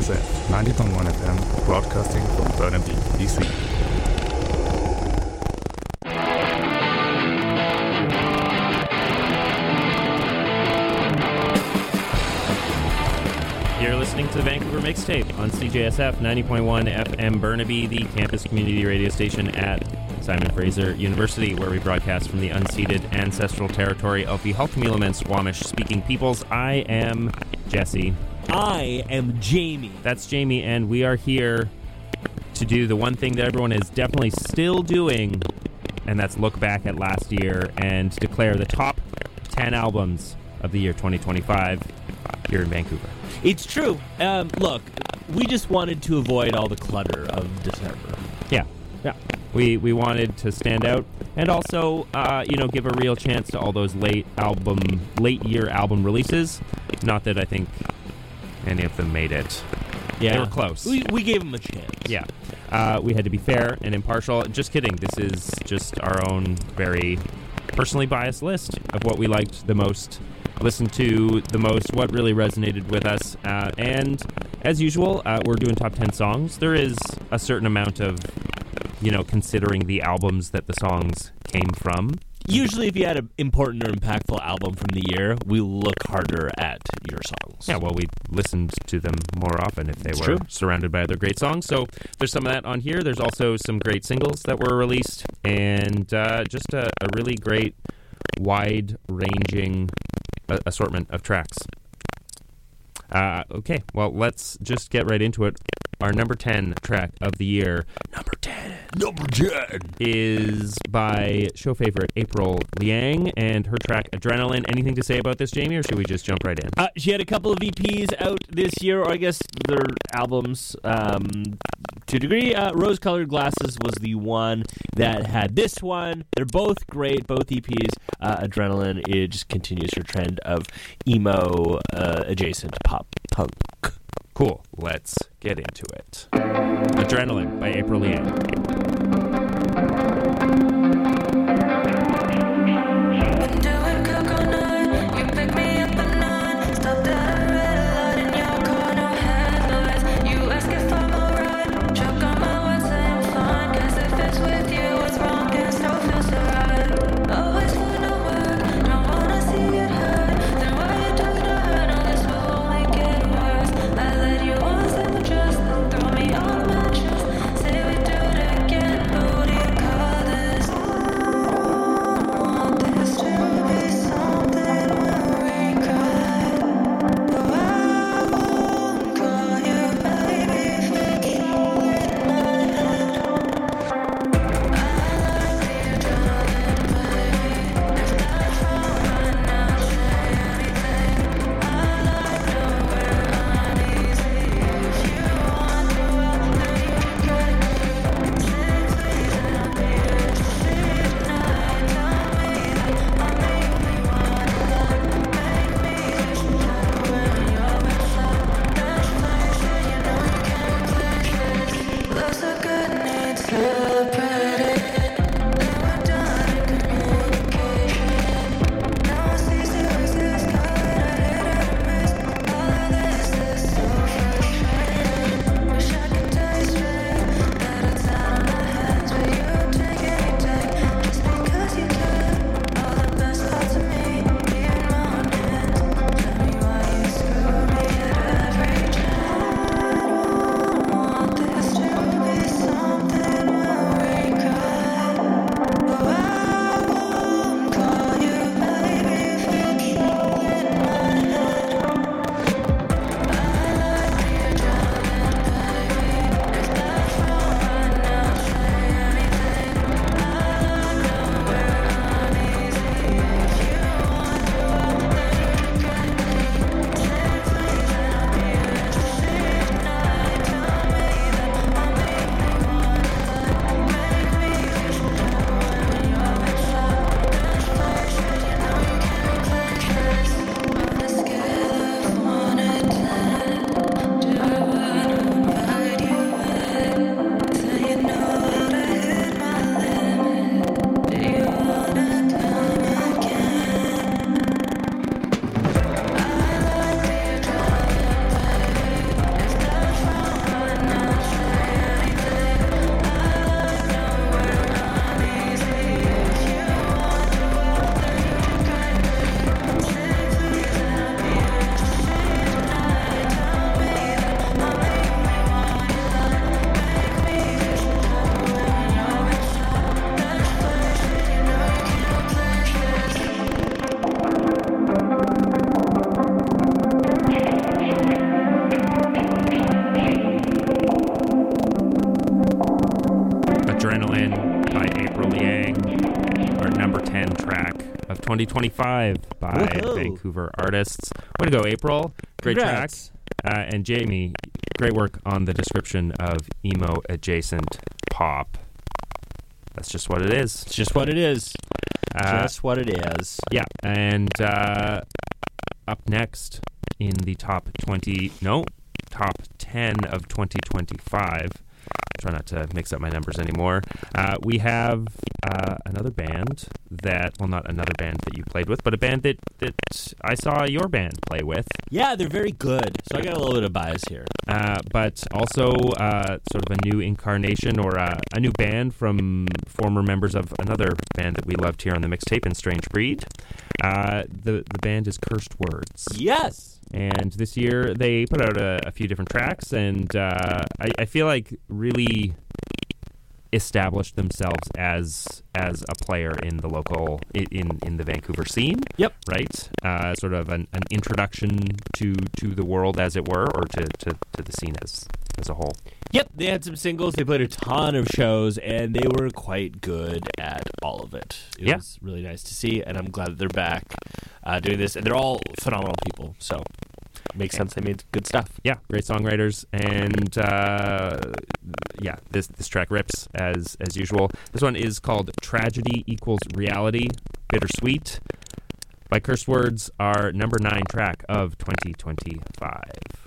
CJSF 90.1 FM, broadcasting from Burnaby, BC. You're listening to the Vancouver Mixtape on CJSF 90.1 FM Burnaby, the campus community radio station at Simon Fraser University, where we broadcast from the unceded ancestral territory of the Halkmilum and Squamish-speaking peoples. I am Jesse. I am Jamie. That's Jamie, and we are here to do the one thing that everyone is definitely still doing, and that's look back at last year and declare the top 10 albums of the year 2025 here in Vancouver. It's true. Look, we just wanted to avoid all the clutter of December. Yeah. We wanted to stand out and also, give a real chance to all those late year album releases. Not that I think any of them made it. Yeah. They were close. We gave them a chance. Yeah. We had to be fair and impartial. Just kidding. This is just our own very personally biased list of what we liked the most, listened to the most, what really resonated with us. And as usual, we're doing top 10 songs. There is a certain amount of, considering the albums that the songs came from. Usually if you had an important or impactful album from the year, we look harder at your songs. Yeah, well, we listened to them more often if they were surrounded by other great songs. So there's some of that on here. There's also some great singles that were released and just a really great wide-ranging assortment of tracks. Okay, well, let's just get right into it. Our number 10 track of the year, number 10, is by show favorite April Liang and her track Adrenaline. Anything to say about this, Jamie, or should we just jump right in? She had a couple of EPs out this year, or I guess their albums to a degree. Rose-Colored Glasses was the one that had this one. They're both great, both EPs. Adrenaline, it just continues her trend of emo adjacent pop punk. Cool. Let's get into it. Adrenaline by April Liang. Again. 2025 by Woohoo. Vancouver artists. Way to go, April. Great Congrats. track. And Jamie, great work on the description of emo-adjacent pop. That's just what it is. It's just what it is. Just what it is. Yeah, and up next in the top 10 of 2025. Try not to mix up my numbers anymore. We have another band not another band that you played with, but a band that I saw your band play with. Yeah, they're very good. So I got a little bit of bias here. But also sort of a new incarnation or a new band from former members of another band that we loved here on the mixtape in Strange Breed. The band is Cursed Words. Yes. And this year they put out a few different tracks, and I feel like really established themselves as a player in the local in the Vancouver scene. Yep. Right. Sort of an introduction to the world, as it were, or to the scene as a whole. Yep, they had some singles. They played a ton of shows, and they were quite good at all of it. It was really nice to see, and I'm glad that they're back doing this. And they're all phenomenal people, so it makes sense they made good stuff. Yeah, great songwriters, and this track rips as usual. This one is called Tragedy Equals Reality, Bittersweet, by Cursed Words, our number 9 track of 2025.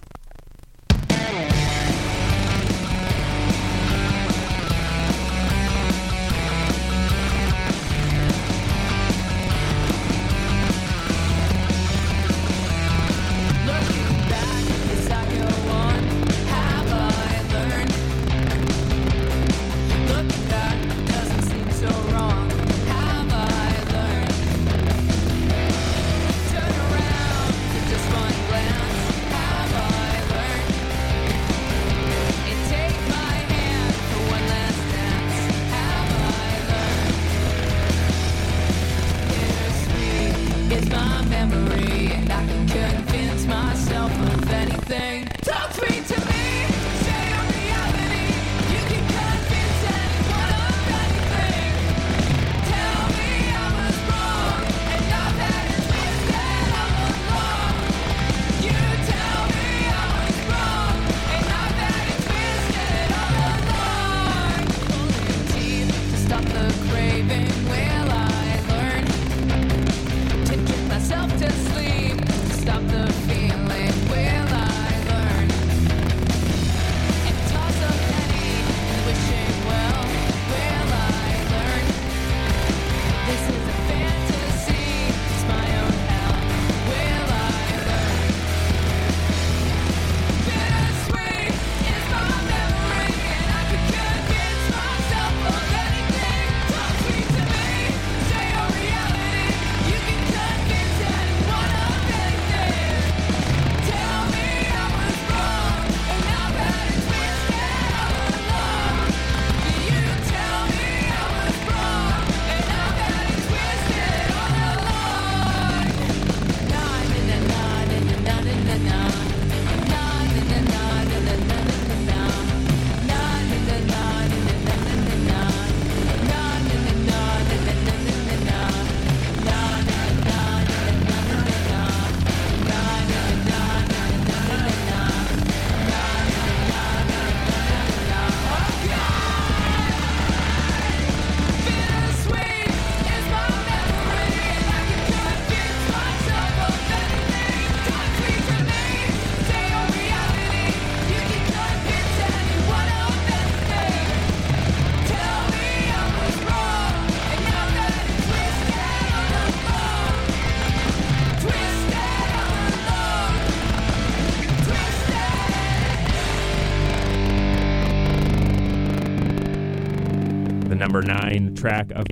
Number 9 track of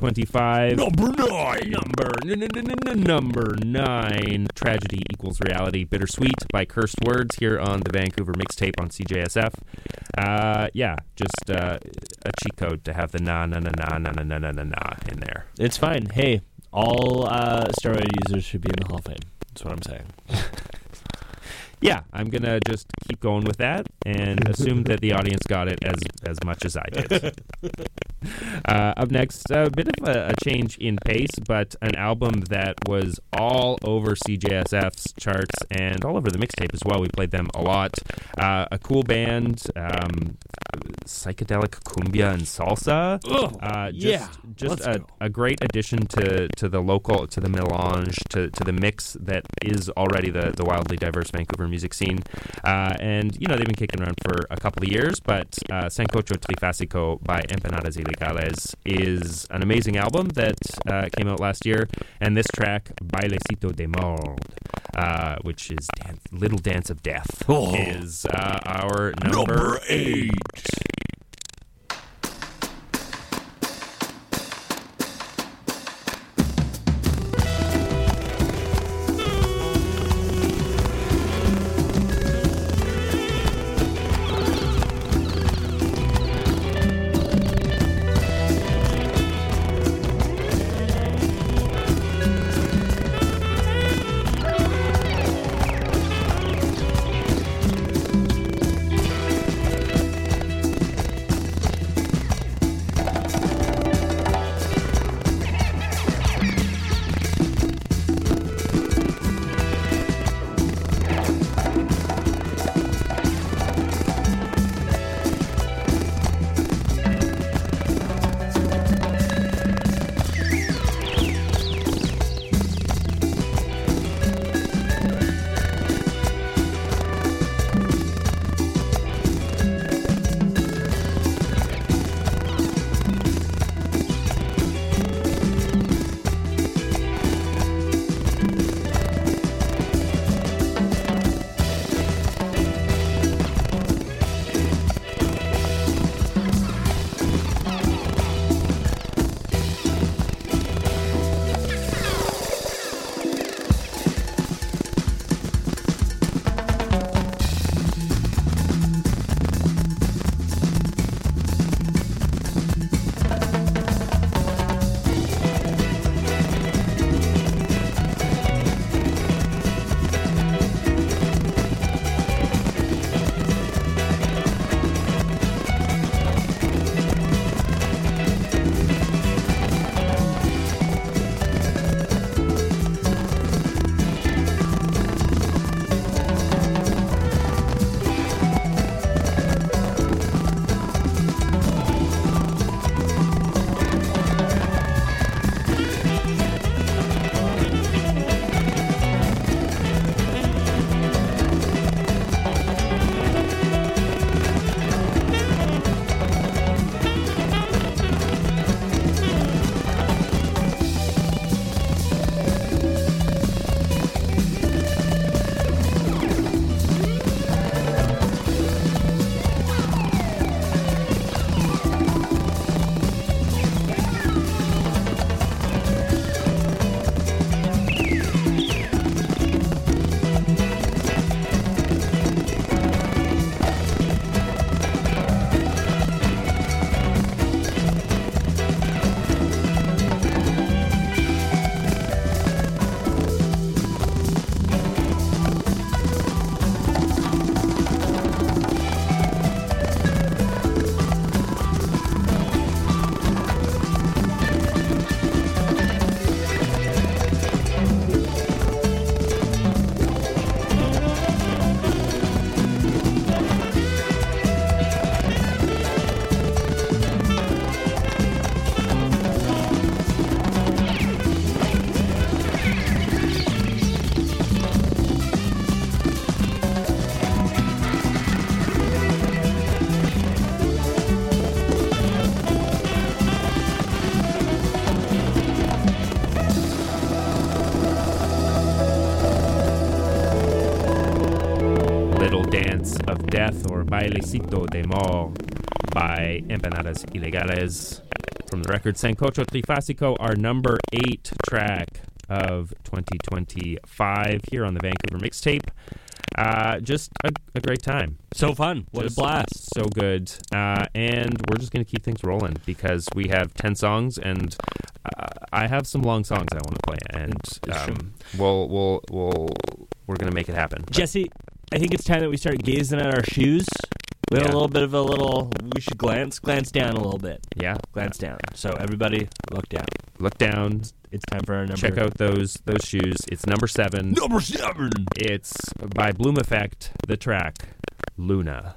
2025. Number 9. Tragedy Equals Reality, Bittersweet by Cursed Words here on the Vancouver mixtape on CJSF. Just a cheat code to have the na in there. It's fine. Hey, all steroid users should be in the Hall of Fame. That's what I'm saying. Yeah, I'm going to just keep going with that and assume that the audience got it as much as I did. Up next, a bit of a change in pace, but an album that was all over CJSF's charts and all over the mixtape as well. We played them a lot. A cool band, psychedelic cumbia and salsa. Just a great addition to the local, to the melange, to the mix that is already the wildly diverse Vancouver music scene. And, you know, they've been kicking around for a couple of years, but Sancocho Trifásico by Empanadas Ilegales is an amazing album that came out last year. And this track, Bailecito de Mord, which is Little Dance of Death, is our number 8. Dance of Death, or Bailecito de Mord by Empanadas Ilegales. From the record Sancocho Trifásico, our number 8 track of 2025 here on the Vancouver Mixtape. Just a great time. So fun. What Just a blast. So good. And we're just going to keep things rolling because we have 10 songs, and I have some long songs I want to play, and we're going to make it happen. Jesse, I think it's time that we start gazing at our shoes. We have a little bit of we should glance down a little bit. Yeah. Glance down. So everybody, look down. Look down. It's time for our number. Check out those shoes. It's number 7. Number 7! It's by Bloom Effect, the track, Luna.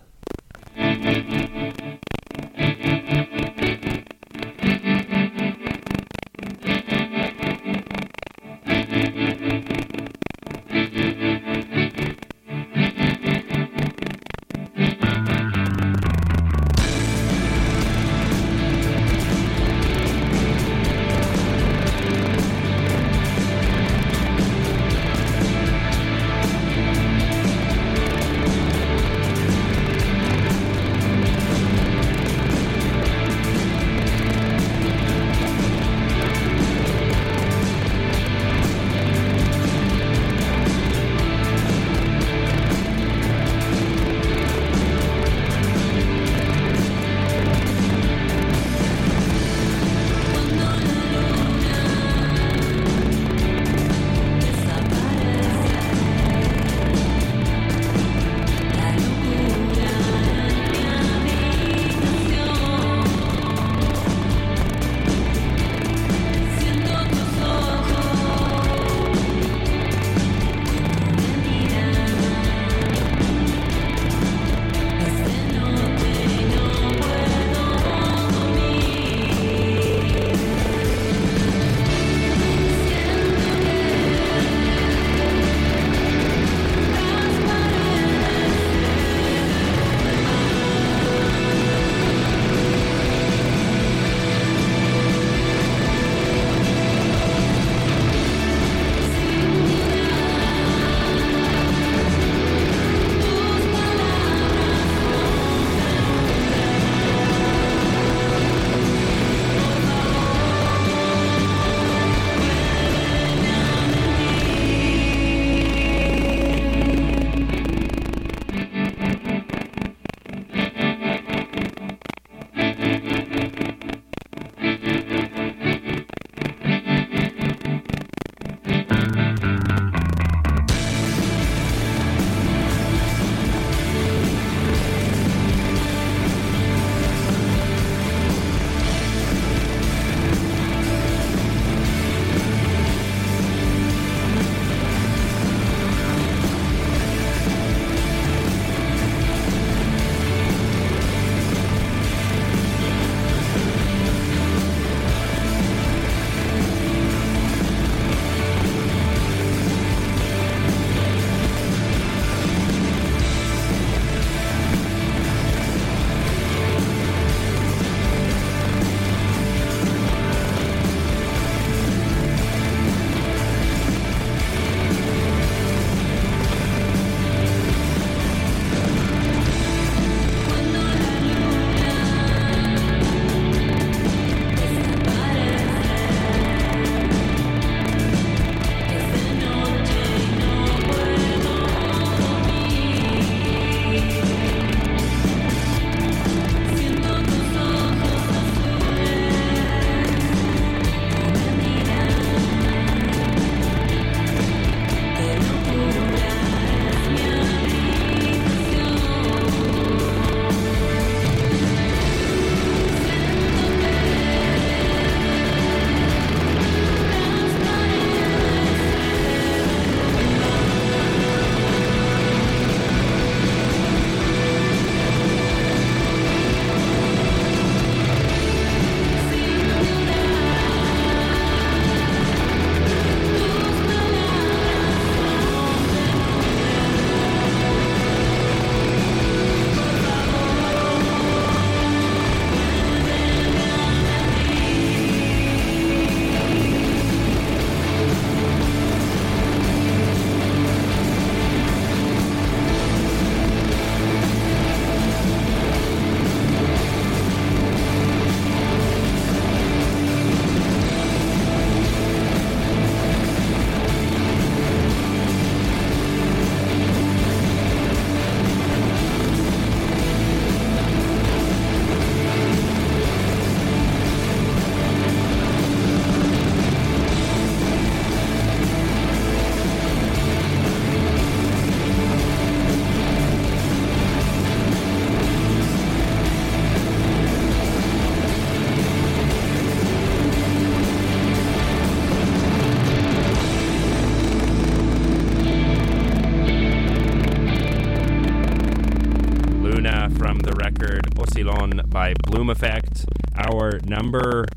from the record Oscillon by Bloom Effect, our number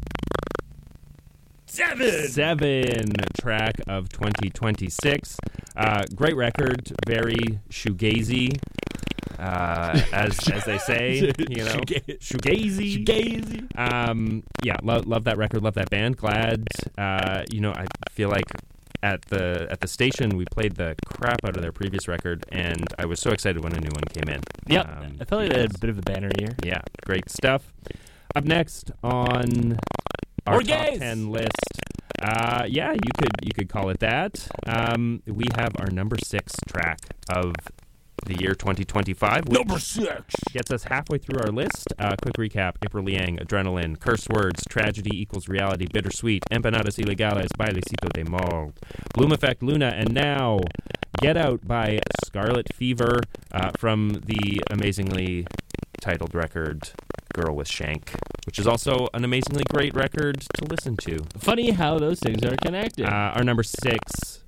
7 track of 2026. Great record, very shoegazy, as they say, you know, shoegazy. Yeah, love that record, love that band. Glad, you know, I feel like at the station we played the crap out of their previous record, and I was so excited when a new one came in. Yep, I felt like they had a bit of a banner year. Yeah, great stuff. Up next on our top Orgaze! 10 list. Yeah, you could call it that. We have our number 6 track of the year 2025. Number 6 gets us halfway through our list. Quick recap: April Liang, Adrenaline, Curse Words, Tragedy Equals Reality, Bittersweet, Empanadas Ilegales, Bailecito de Mol, Bloom Effect, Luna, and now Get Out by Scarlet Fever from the amazingly titled record Girl with Shank, which is also an amazingly great record to listen to. Funny how those things are connected. Our number 6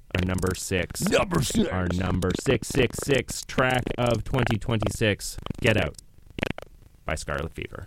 track of 2026, Get Out by Scarlet Fever.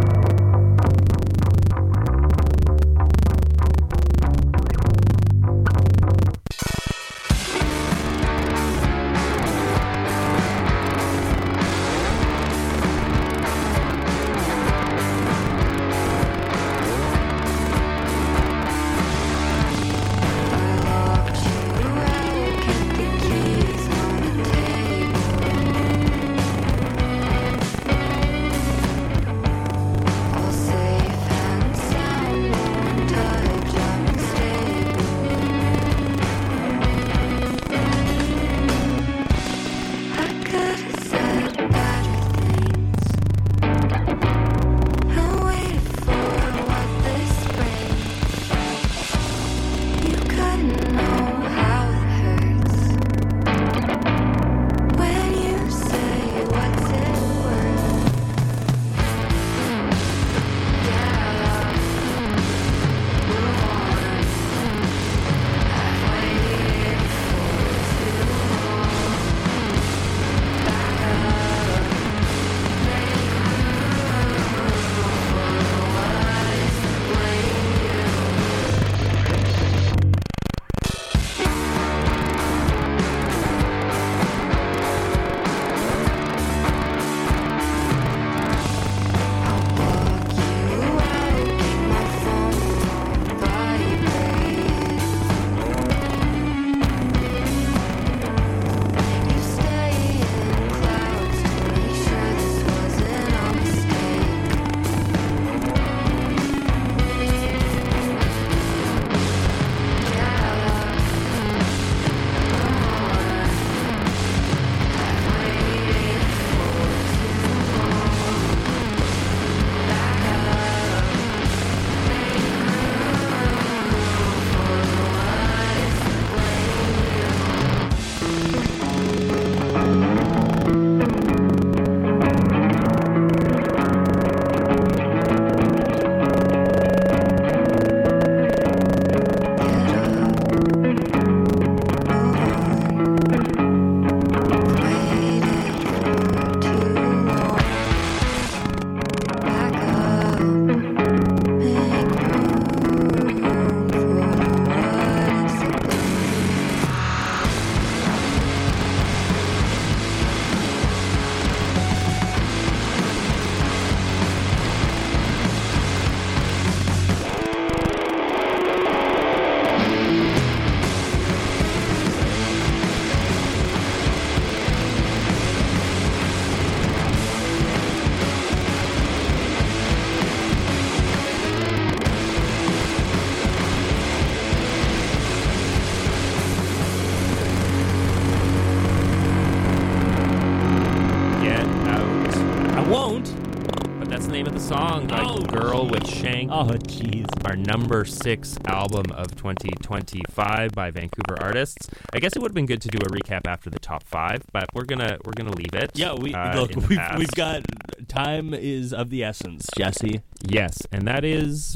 Song by Girl with Shank. Oh, jeez. Our number 6 album of 2025 by Vancouver artists. I guess it would have been good to do a recap after the top 5, but we're gonna leave it. Yeah, we've got time is of the essence, Jesse. Yes, and that is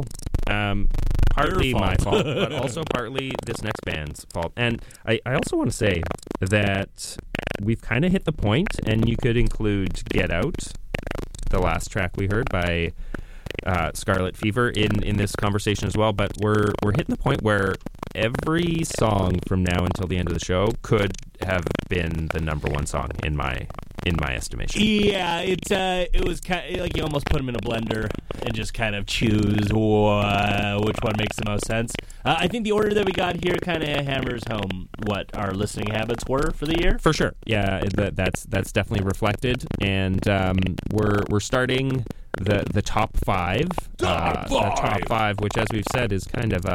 partly my fault, but also partly this next band's fault. And I also want to say that we've kind of hit the point, and you could include Get Out, the last track we heard by Scarlet Fever in this conversation as well, but we're hitting the point where every song from now until the end of the show could have been the number one song in my estimation. Yeah, it was kind of like you almost put them in a blender and just kind of choose which one makes the most sense. I think the order that we got here kind of hammers home what our listening habits were for the year. For sure, yeah, that's definitely reflected, and we're starting the top five. The top five, which, as we've said, is kind of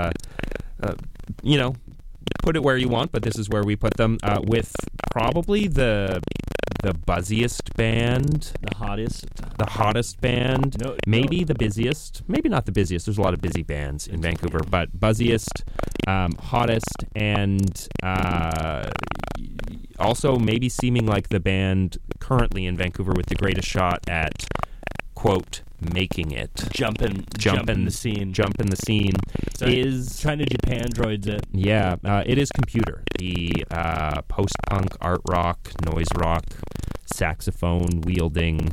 put it where you want, but this is where we put them, with probably the buzziest band, the hottest band, the busiest, maybe not the busiest. There's a lot of busy bands in Vancouver, but buzziest, hottest, and also maybe seeming like the band currently in Vancouver with the greatest shot at, quote, making it. Jump in the scene. Jump in the scene. So is China Japan droids it. Yeah, it is Computer, the post-punk, art rock, noise rock, saxophone wielding,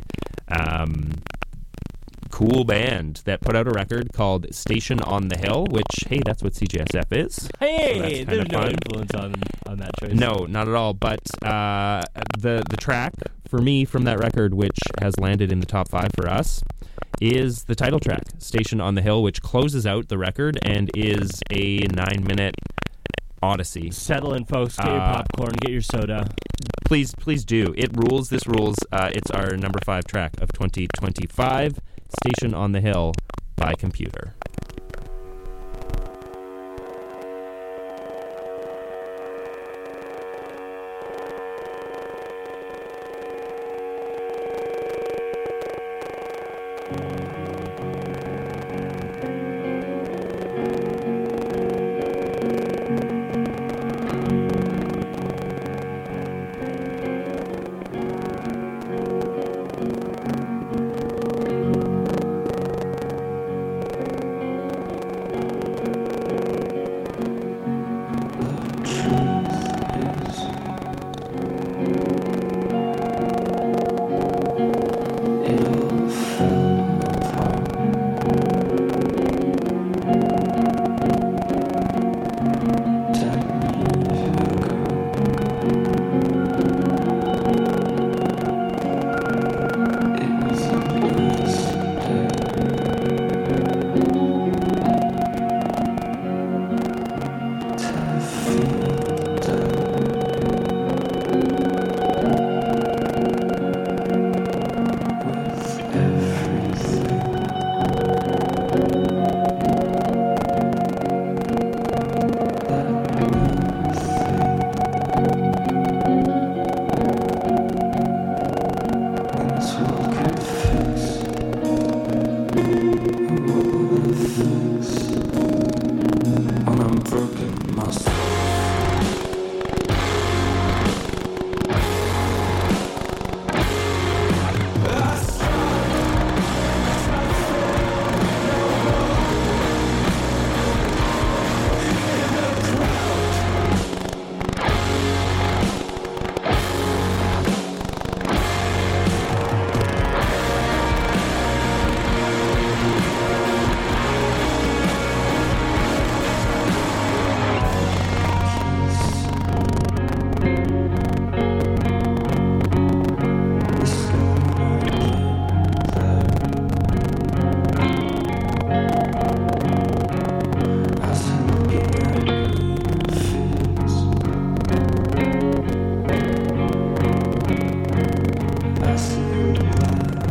cool band that put out a record called Station on the Hill, which, hey, that's what CJSF is. Hey, so there's no influence on that choice. No, not at all. But the track for me from that record, which has landed in the top five for us, is the title track, Station on the Hill, which closes out the record and is a 9-minute odyssey. Settle in, folks. Get your popcorn, get your soda. Please do. It rules. This rules. It's our number 5 track of 2025, Station on the Hill by Computer.